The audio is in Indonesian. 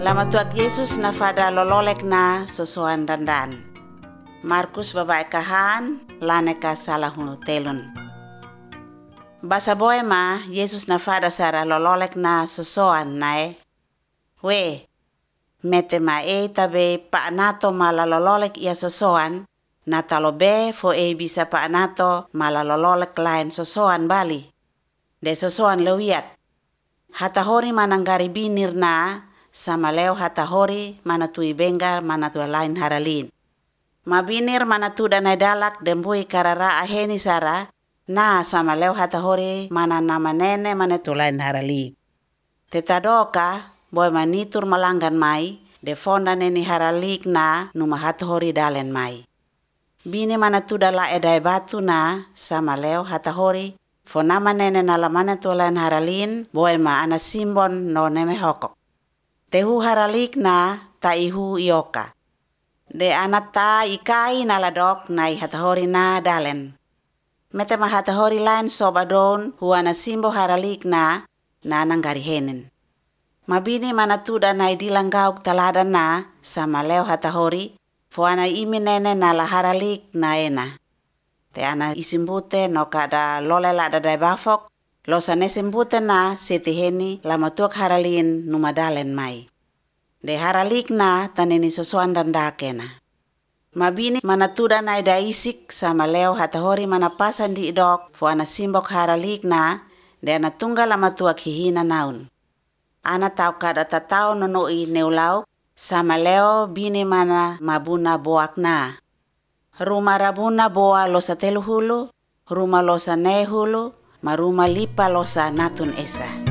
Lama tuak Yesus na fada lololek na sosoan dandan. Markus babae kahan laneka salahu telun. Basa boy ma Yesus na fada sara lololek na sosoan nae. We, mete ma tabe pa nato mala lololek ia sosoan na talobe fo bisa pa nato mala lololek lain sosoan bali. De sosoan lewiat. Hata hori mananggari binir na sama leo hata hori mana tui bengal mana tua lain haralin. Mabinir mana tu danai dalak dembui karara aheni sara na sama leo hata hori mana nama nene mana tu lain harali. Tetadoka boy manitur malanggan mai de fonda neni haralik na numa hata hori dalen mai. Bini mana tu dala edai batu na sama leo hata hori fo nama nene nala mana tu lain haralin boy ma ana simbon no neme hokok. Tehu haralik na ta ihu ioka. De anata ikai naladok na ihatahori na dalen. Mete mahatahori lain sobadon huana simbo haralik na nananggari henen. Mabini manatuda na idilanggauk taladan na sama leo hatahori fuana imi nene nala haralik na ena. Te ana isimbute no kada lolela dadai bafok. Losa nesembute na setiheni lama tuak haralin numadalen mai. De haralik na taneni sosoan dandakena. Mabini manatuda na idaisik sama leo hatahori manapasan di idok fuana simbok haralik na de ana tunggal lama tuak hihina naun. Ana tau kada tatau nonoi neulau sama leo bini mana mabuna boak na. Rumah rabuna boa losa telu hulu, rumah losa ne hulu, maruma lipa losa natun esa.